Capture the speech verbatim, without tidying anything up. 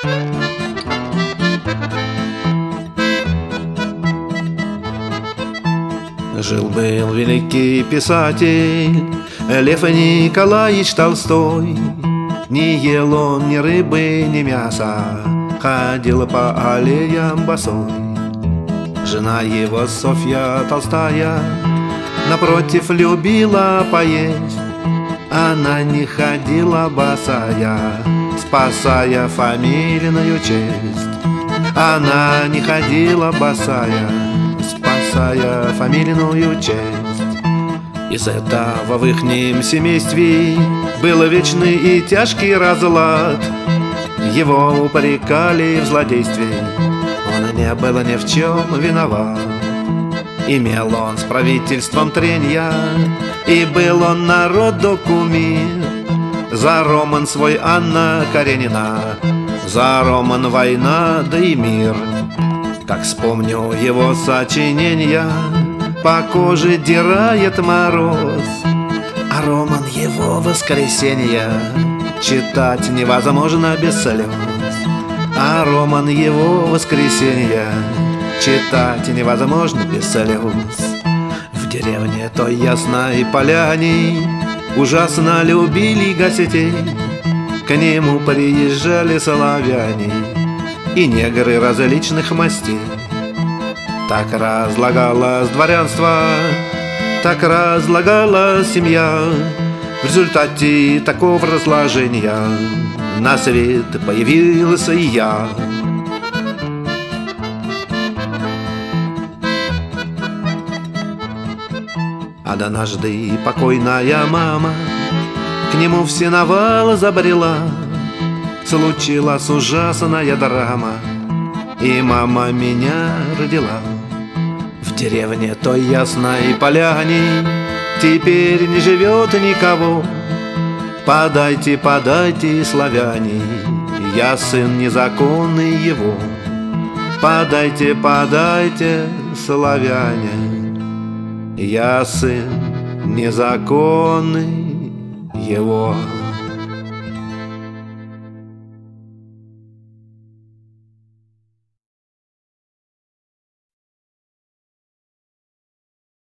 Жил-был великий писатель Лев Николаевич Толстой. Не ел он ни рыбы, ни мяса, ходил по аллеям босой. Жена его, Софья Толстая, напротив, любила поесть. Она не ходила босая, спасая фамилийную честь. Она не ходила босая, спасая фамилийную честь. Из этого в ихнем семействе был вечный и тяжкий разлад. Его упрекали в злодействе, он не был ни в чем виноват. Имел он с правительством тренья, и был он народу кумир. За роман свой Анна Каренина, за роман война да и мир. Как вспомню его сочинения, по коже дирает мороз. А роман его «Воскресенье» читать невозможно без слез. А роман его «Воскресенье» читать невозможно без слез. В деревне той ясной поляне ужасно любили гостей. К нему приезжали славяне и негры различных мастей. Так разлагалось дворянство, так разлагалась семья. В результате такого разложения на свет появился и я. Однажды покойная мама к нему в сеновал забрела. Случилась ужасная драма, и мама меня родила. В деревне той ясной поляне теперь не живет никого. Подайте, подайте, славяне, я сын незаконный его. Подайте, подайте, славяне, я сын незаконный его.